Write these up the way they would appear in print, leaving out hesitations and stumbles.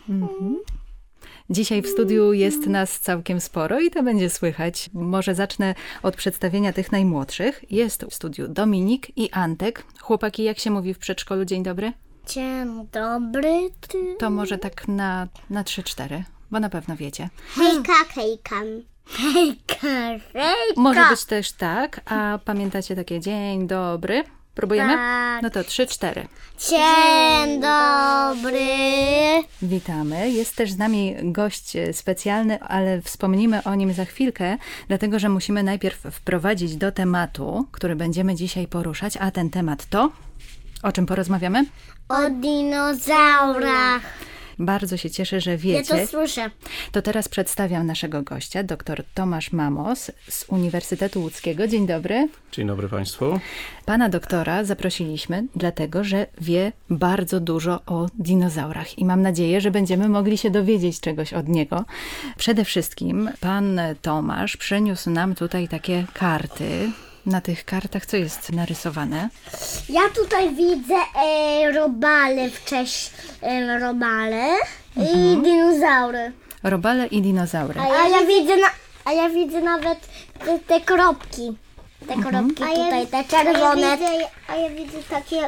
Dzisiaj w studiu jest nas całkiem sporo i to będzie słychać. Może zacznę od przedstawienia tych najmłodszych. Jest w studiu Dominik i Antek. Chłopaki, jak się mówi w przedszkolu? Dzień dobry. Dzień dobry. To może tak na 3-4, bo na pewno wiecie. Hejka, hejka. Hejka, hejka. Może być też tak, a pamiętacie takie dzień dobry? Próbujemy? Tak. No to 3-4. Dzień dobry. Witamy. Jest też z nami gość specjalny, ale wspomnimy o nim za chwilkę, dlatego że musimy najpierw wprowadzić do tematu, który będziemy dzisiaj poruszać, a ten temat to... O czym porozmawiamy? O dinozaurach. Bardzo się cieszę, że wiecie. Ja to słyszę. To teraz przedstawiam naszego gościa, dr Tomasz Mamos z Uniwersytetu Łódzkiego. Dzień dobry. Dzień dobry Państwu. Pana doktora zaprosiliśmy, dlatego że wie bardzo dużo o dinozaurach i mam nadzieję, że będziemy mogli się dowiedzieć czegoś od niego. Przede wszystkim pan Tomasz przyniósł nam tutaj takie karty. Na tych kartach co jest narysowane? Ja tutaj widzę robale robale i dinozaury. Robale i dinozaury. A ja widzę nawet te kropki. Te kropki tutaj, te czerwone. A ja widzę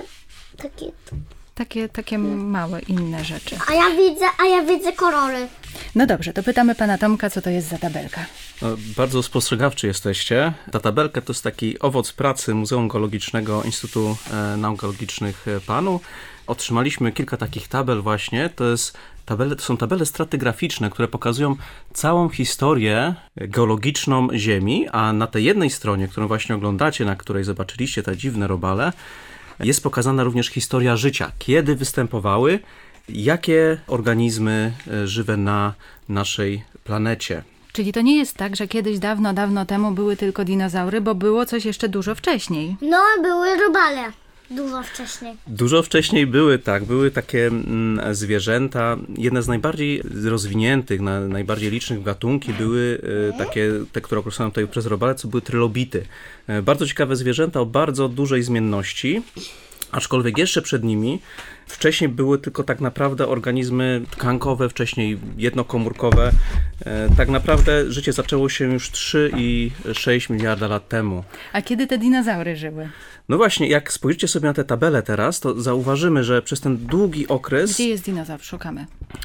Takie małe inne rzeczy. A ja widzę kolory. No dobrze, to pytamy pana Tomka, co to jest za tabelka. No, bardzo spostrzegawczy jesteście. Ta tabelka to jest taki owoc pracy Muzeum Geologicznego Instytutu Nauk Geologicznych PAN-u. Otrzymaliśmy kilka takich tabel właśnie. To są tabele stratygraficzne, które pokazują całą historię geologiczną Ziemi, a na tej jednej stronie, którą właśnie oglądacie, na której zobaczyliście te dziwne robale, jest pokazana również historia życia. Kiedy występowały, jakie organizmy żywe na naszej planecie. Czyli to nie jest tak, że kiedyś dawno, dawno temu były tylko dinozaury, bo było coś jeszcze dużo wcześniej. No, były robale. Dużo wcześniej. Dużo wcześniej były takie zwierzęta. Jedne z najbardziej rozwiniętych, najbardziej licznych gatunki były te, które określono tutaj przez robale, co były trylobity. Bardzo ciekawe zwierzęta o bardzo dużej zmienności, aczkolwiek jeszcze przed nimi wcześniej były tylko tak naprawdę organizmy tkankowe, wcześniej jednokomórkowe. Tak naprawdę życie zaczęło się już 3,6 miliarda lat temu. A kiedy te dinozaury żyły? No właśnie, jak spojrzycie sobie na tę tabelę teraz, to zauważymy, że przez ten długi okres... Gdzie jest dinozaur? Szukamy.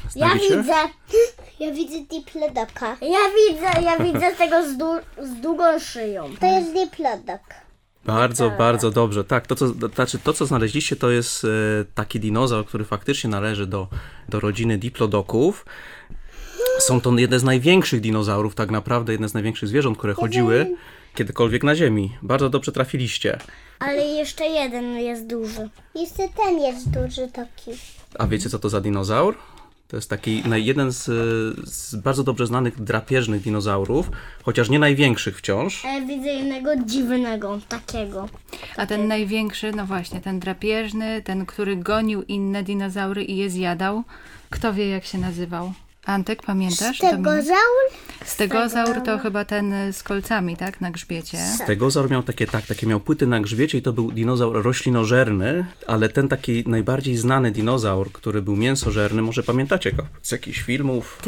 Ja widzę diplodoka. Ja widzę tego z długą szyją. To jest diplodok. Bardzo dobrze. Tak, to co znaleźliście, to jest taki dinozaur, który faktycznie należy do rodziny diplodoków. Są to jedne z największych dinozaurów, tak naprawdę jedne z największych zwierząt, które chodziły kiedykolwiek na Ziemi. Bardzo dobrze trafiliście. Ale jeszcze jeden jest duży. Jeszcze ten jest duży taki. A wiecie, co to za dinozaur? To jest taki jeden z bardzo dobrze znanych drapieżnych dinozaurów, chociaż nie największych wciąż. Widzę jednego dziwnego, takiego. A ten największy, no właśnie, ten drapieżny, ten, który gonił inne dinozaury i je zjadał. Kto wie, jak się nazywał? Antek, pamiętasz? Stegozaur? Stegozaur to chyba ten z kolcami, tak? Na grzbiecie. Stegozaur miał takie miał płyty na grzbiecie i to był dinozaur roślinożerny, ale ten taki najbardziej znany dinozaur, który był mięsożerny, może pamiętacie go z jakichś filmów?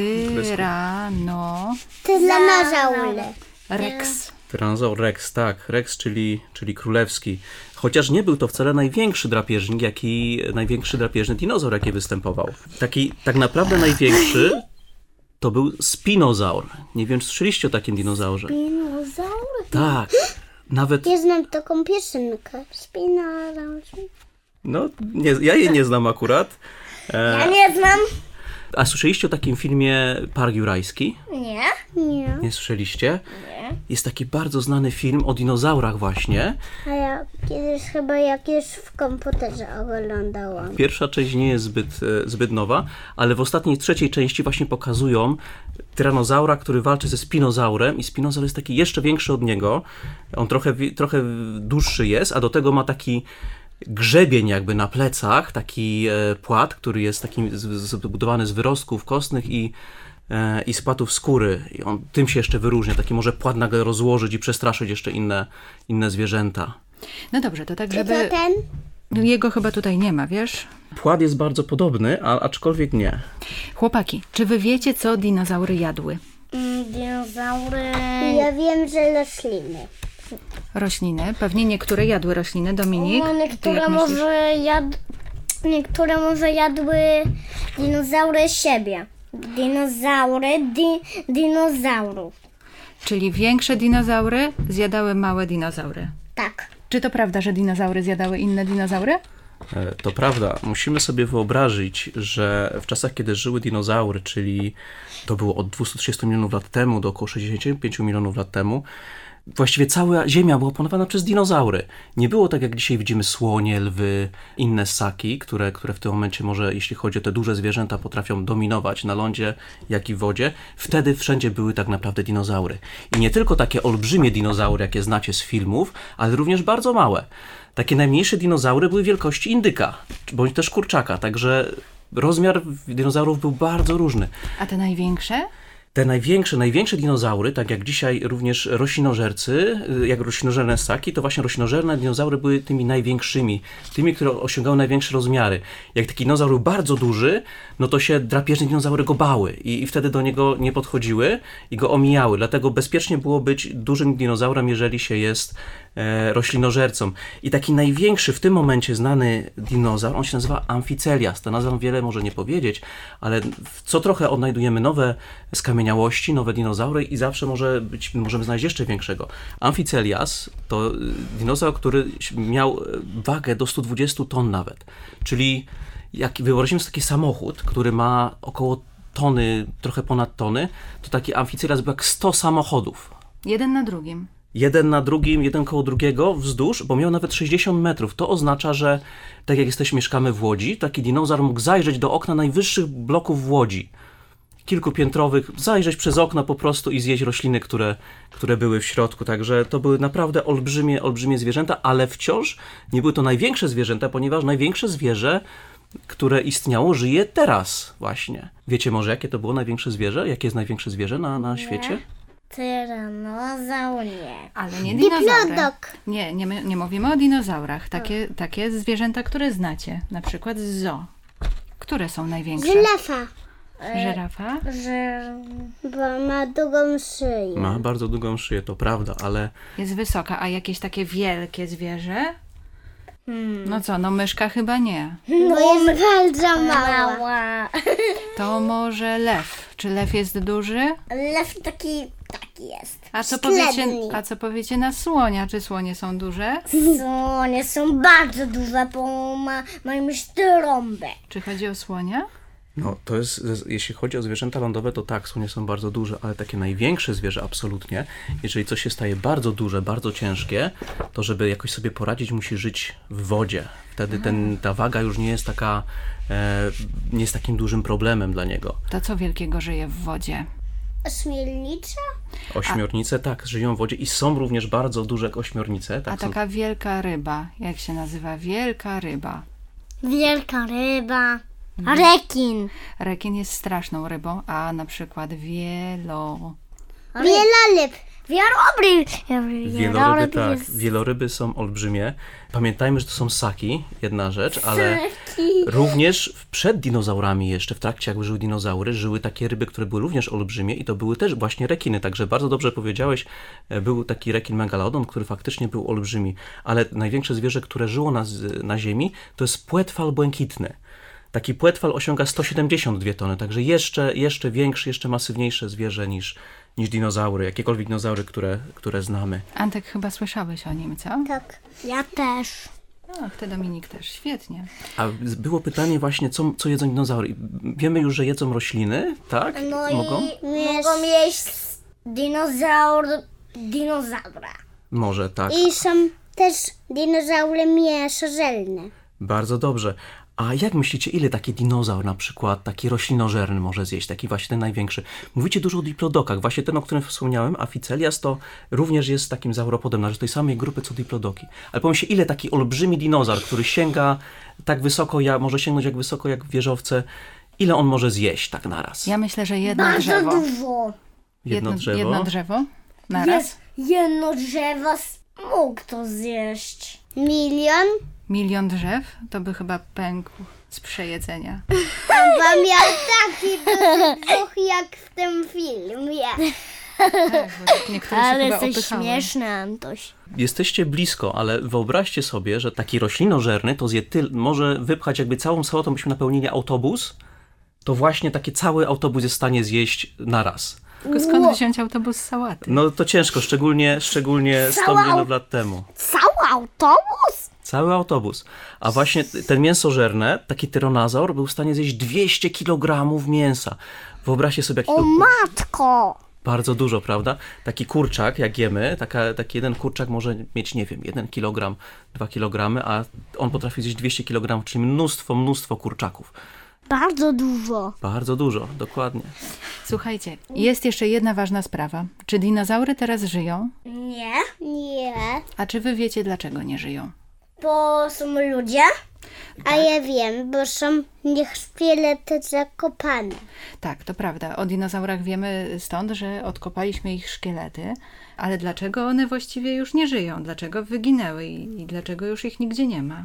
Tyranozaur. Rex. Tyrannosaur Rex, tak. Rex, czyli królewski. Chociaż nie był to wcale największy drapieżnik, największy drapieżny dinozaur, jaki występował. Taki tak naprawdę największy to był spinozaur. Nie wiem, czy słyszeliście o takim dinozaurze. Spinozaur? Tak. Nawet... Ja znam taką piosenkę. Spinozaur. No, ja jej nie znam akurat. Ja nie znam. A słyszeliście o takim filmie Park Jurajski? Nie. Nie słyszeliście? Nie. Jest taki bardzo znany film o dinozaurach właśnie. A ja kiedyś chyba jakieś w komputerze oglądałam. Pierwsza część nie jest zbyt nowa, ale w ostatniej, trzeciej części właśnie pokazują tyranozaura, który walczy ze spinozaurem i spinozaur jest taki jeszcze większy od niego. On trochę dłuższy jest, a do tego ma taki grzebień jakby na plecach, taki płat, który jest taki zbudowany z wyrostków kostnych i z płatów skóry. I on tym się jeszcze wyróżnia. Taki może płat nagle rozłożyć i przestraszyć jeszcze inne zwierzęta. No dobrze, to tak, żeby... To ten? Jego chyba tutaj nie ma, wiesz? Płat jest bardzo podobny, aczkolwiek nie. Chłopaki, czy wy wiecie, co dinozaury jadły? Dinozaury... Ja wiem, że rośliny. Rośliny. Pewnie niektóre jadły rośliny. Dominik, ty Niektóre jak myślisz? Niektóre może jadły dinozaury siebie. Dinozaurów. Czyli większe dinozaury zjadały małe dinozaury. Tak. Czy to prawda, że dinozaury zjadały inne dinozaury? To prawda. Musimy sobie wyobrazić, że w czasach, kiedy żyły dinozaury, czyli to było od 230 milionów lat temu do około 65 milionów lat temu, właściwie cała Ziemia była opanowana przez dinozaury. Nie było tak, jak dzisiaj widzimy słonie, lwy, inne ssaki, które w tym momencie może, jeśli chodzi o te duże zwierzęta, potrafią dominować na lądzie, jak i w wodzie. Wtedy wszędzie były tak naprawdę dinozaury. I nie tylko takie olbrzymie dinozaury, jakie znacie z filmów, ale również bardzo małe. Takie najmniejsze dinozaury były wielkości indyka, bądź też kurczaka, także rozmiar dinozaurów był bardzo różny. A te największe? Te największe dinozaury, tak jak dzisiaj również roślinożercy, jak roślinożerne ssaki, to właśnie roślinożerne dinozaury były tymi największymi, tymi, które osiągały największe rozmiary. Jak taki dinozaur był bardzo duży, no to się drapieżne dinozaury go bały i wtedy do niego nie podchodziły i go omijały. Dlatego bezpiecznie było być dużym dinozaurem, jeżeli się jest roślinożercą. I taki największy w tym momencie znany dinozaur, on się nazywa Amphicelias. Ta nazwa wiele może nie powiedzieć, ale co trochę odnajdujemy nowe skamieniałości, nowe dinozaury i zawsze możemy znaleźć jeszcze większego. Amphicelias to dinozaur, który miał wagę do 120 ton nawet. Czyli jak wyobrazimy sobie taki samochód, który ma około tony, trochę ponad tony, to taki Amphicelias był jak 100 samochodów. Jeden na drugim. Jeden na drugim, jeden koło drugiego wzdłuż, bo miał nawet 60 metrów. To oznacza, że tak jak mieszkamy w Łodzi, taki dinozaur mógł zajrzeć do okna najwyższych bloków w Łodzi. Kilkupiętrowych, zajrzeć przez okno po prostu i zjeść rośliny, które były w środku. Także to były naprawdę olbrzymie zwierzęta, ale wciąż nie były to największe zwierzęta, ponieważ największe zwierzę, które istniało, żyje teraz właśnie. Wiecie może, jakie to było największe zwierzę? Jakie jest największe zwierzę na świecie? Tyranozaur nie. Ale nie dinozaury. Diplodok. Nie mówimy o dinozaurach. Takie zwierzęta, które znacie. Na przykład z zoo. Które są największe? Żyrafa. Żyrafa? Bo ma długą szyję. Ma bardzo długą szyję, to prawda, ale Jest wysoka, a jakieś takie wielkie zwierzę? No co, no myszka chyba nie. Bo jest bardzo mała. To może lew. Czy lew jest duży? Lew taki jest. A co powiecie na słonia? Czy słonie są duże? Słonie są bardzo duże, bo mają trąbę. Czy chodzi o słonia? no to jest, jeśli chodzi o zwierzęta lądowe, to tak, słonie są bardzo duże, ale takie największe zwierzę absolutnie, jeżeli coś się staje bardzo duże, bardzo ciężkie, to żeby jakoś sobie poradzić, musi żyć w wodzie. Wtedy ta waga już nie jest taka, nie jest takim dużym problemem dla niego. To co wielkiego żyje w wodzie? Ośmiornica? Ośmiornice, tak, żyją w wodzie i są również bardzo duże jak ośmiornice. Tak, A taka wielka ryba, jak się nazywa? Wielka ryba. Wielka ryba. Rekin. Rekin jest straszną rybą, a na przykład Wieloryb. Wieloryby, tak. Wieloryby są olbrzymie. Pamiętajmy, że to są ssaki, jedna rzecz, ale również przed dinozaurami jeszcze, w trakcie jak żyły dinozaury, żyły takie ryby, które były również olbrzymie i to były też właśnie rekiny, także bardzo dobrze powiedziałeś, był taki rekin megalodon, który faktycznie był olbrzymi, ale największe zwierzę, które żyło na ziemi, to jest płetwal błękitny. Taki płetwal osiąga 172 tony, także jeszcze większe, jeszcze masywniejsze zwierzę niż dinozaury, jakiekolwiek dinozaury, które znamy. Antek, chyba słyszałeś o nim, co? Tak, ja też. Ach, ty Dominik też, świetnie. A było pytanie właśnie, co jedzą dinozaury. Wiemy już, że jedzą rośliny, tak? No Mogą? mogą jeść dinozaura. Może, tak. I są też dinozaury mięsożerne. Bardzo dobrze. A jak myślicie, ile taki dinozaur, na przykład taki roślinożerny może zjeść, taki właśnie ten największy? Mówicie dużo o diplodokach, właśnie ten, o którym wspomniałem, Amphicelias, to również jest takim sauropodem, należy do tej samej grupy co diplodoki. Ale pomyślcie, ile taki olbrzymi dinozaur, który sięga tak wysoko, może sięgnąć jak wysoko jak wieżowce, ile on może zjeść tak naraz? Ja myślę, że jedno drzewo. Bardzo dużo. Jedno drzewo? Jedno drzewo naraz? Jedno drzewo mógł to zjeść. 1 1 000 000 drzew? To by chyba pękł z przejedzenia. Bo miał taki Och, jak w tym filmie. Tak, bo niektóre się Ale chyba jesteś opychały. śmieszny, Antoś. Jesteście blisko, ale wyobraźcie sobie, że taki roślinożerny to może wypchać jakby całą sałatą, byśmy napełnili autobus, to właśnie taki cały autobus jest w stanie zjeść naraz. Tylko skąd wziąć autobus z sałaty? No to ciężko, szczególnie 100 milionów lat temu. Cały autobus? Cały autobus. A właśnie ten mięsożerne, taki tyranozaur, był w stanie zjeść 200 kg mięsa. Wyobraźcie sobie, jaki O to matko! bardzo dużo, prawda? Taki kurczak, jak jemy, taki jeden kurczak może mieć, nie wiem, 1 kg, 2 kg, a on potrafi zjeść 200 kg, czyli mnóstwo kurczaków. Bardzo dużo. Bardzo dużo, dokładnie. Słuchajcie, jest jeszcze jedna ważna sprawa. Czy dinozaury teraz żyją? Nie. Nie. A czy wy wiecie, dlaczego nie żyją? Bo są ludzie? A ja wiem, bo są niech szkielety zakopane. Tak, to prawda. O dinozaurach wiemy stąd, że odkopaliśmy ich szkielety, ale dlaczego one właściwie już nie żyją? Dlaczego wyginęły i dlaczego już ich nigdzie nie ma?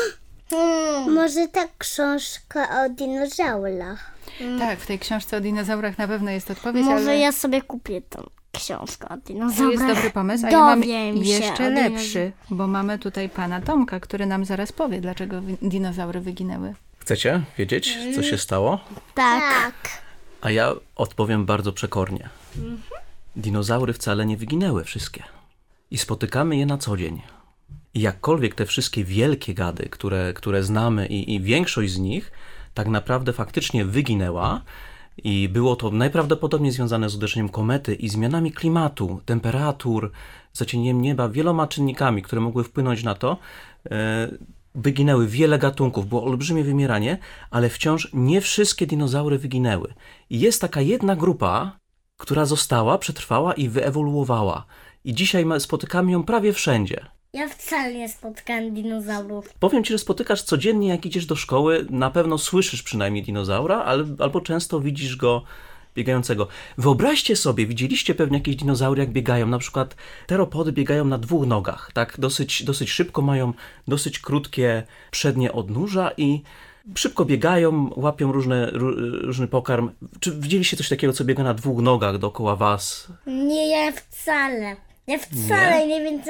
Może ta książka o dinozaurach. Tak, w tej książce o dinozaurach na pewno jest odpowiedź, Może ale ja sobie kupię tą książkę o to dinozaurach. jest dobry pomysł, a ja mam Dowiem się jeszcze o lepszy, bo mamy tutaj pana Tomka, który nam zaraz powie, dlaczego dinozaury wyginęły. Chcecie wiedzieć, co się stało? Tak. A ja odpowiem bardzo przekornie. Dinozaury wcale nie wyginęły wszystkie. I spotykamy je na co dzień. I jakkolwiek te wszystkie wielkie gady, które znamy i większość z nich tak naprawdę faktycznie wyginęła i było to najprawdopodobniej związane z uderzeniem komety i zmianami klimatu, temperatur, zacieniem nieba, wieloma czynnikami, które mogły wpłynąć na to, wyginęły wiele gatunków, było olbrzymie wymieranie, ale wciąż nie wszystkie dinozaury wyginęły. I jest taka jedna grupa, która została, przetrwała i wyewoluowała. I dzisiaj spotykamy ją prawie wszędzie. Ja wcale nie spotkałam dinozaurów. Powiem ci, że spotykasz codziennie, jak idziesz do szkoły, na pewno słyszysz przynajmniej dinozaura, albo często widzisz go biegającego. Wyobraźcie sobie, widzieliście pewnie jakieś dinozaury, jak biegają, na przykład teropody biegają na 2 nogach, tak? Dosyć szybko mają dosyć krótkie przednie odnóża i szybko biegają, łapią różny pokarm. Czy widzieliście coś takiego, co biega na 2 nogach dookoła was? Nie, ja wcale. Ja wcale nie wiem,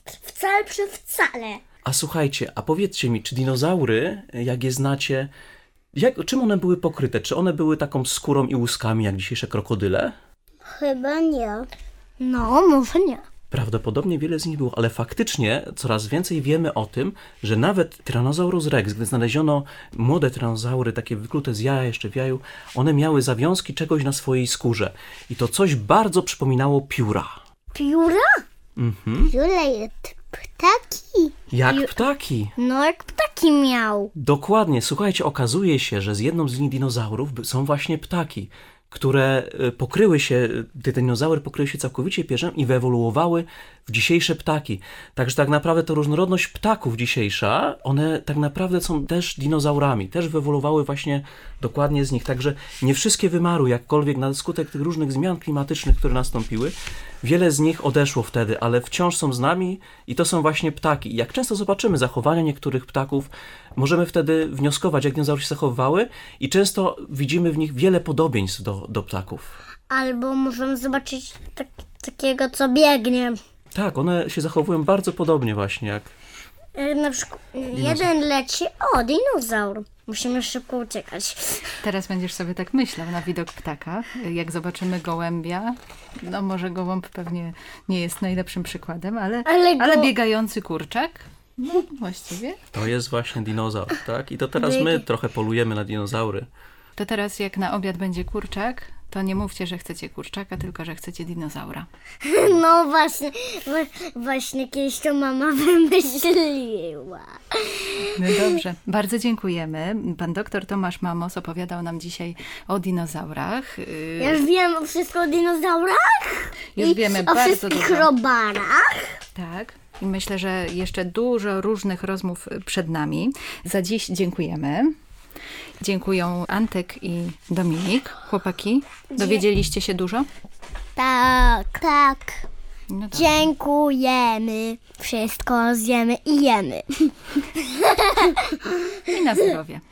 wcale. A słuchajcie, a powiedzcie mi, czy dinozaury, jak je znacie, czym one były pokryte? Czy one były taką skórą i łuskami, jak dzisiejsze krokodyle? Chyba nie. No, może nie. Prawdopodobnie wiele z nich było, ale faktycznie coraz więcej wiemy o tym, że nawet Tyrannosaurus rex, gdy znaleziono młode tyranozaury, takie wyklute z jaja jeszcze w jaju, one miały zawiązki czegoś na swojej skórze. I to coś bardzo przypominało pióra. Pióra? Pióra jest ptaki. Jak ptaki. No, jak ptaki miał. Dokładnie. Słuchajcie, okazuje się, że z jedną z linii dinozaurów są właśnie ptaki, które te dinozaury pokryły się całkowicie pierzem i wyewoluowały w dzisiejsze ptaki. Także tak naprawdę ta różnorodność ptaków dzisiejsza, one tak naprawdę są też dinozaurami, też wyewoluowały właśnie dokładnie z nich. Także nie wszystkie wymarły, jakkolwiek na skutek tych różnych zmian klimatycznych, które nastąpiły. Wiele z nich odeszło wtedy, ale wciąż są z nami i to są właśnie ptaki. I jak często zobaczymy zachowania niektórych ptaków, możemy wtedy wnioskować, jak dinozaury się zachowywały i często widzimy w nich wiele podobieństw do ptaków. Albo możemy zobaczyć takiego, co biegnie. Tak, one się zachowują bardzo podobnie właśnie jak... Na przykład jeden leci, dinozaur. Musimy szybko uciekać. Teraz będziesz sobie tak myślał na widok ptaka. Jak zobaczymy gołębia, no może gołąb pewnie nie jest najlepszym przykładem, ale biegający kurczak, no właściwie. To jest właśnie dinozaur, tak? I to teraz my trochę polujemy na dinozaury. To teraz jak na obiad będzie kurczak, to nie mówcie, że chcecie kurczaka, tylko że chcecie dinozaura. No właśnie kiedyś to mama wymyśliła. No dobrze, bardzo dziękujemy. Pan doktor Tomasz Mamos opowiadał nam dzisiaj o dinozaurach. Ja już wiem wszystko o dinozaurach. Już wiemy o bardzo wszystkich dużo. robarach. Tak. I myślę, że jeszcze dużo różnych rozmów przed nami. Za dziś dziękujemy. Dziękują Antek i Dominik. Chłopaki, dowiedzieliście się dużo? Tak. No dobrze. Dziękujemy. Wszystko zjemy i jemy. I na zdrowie.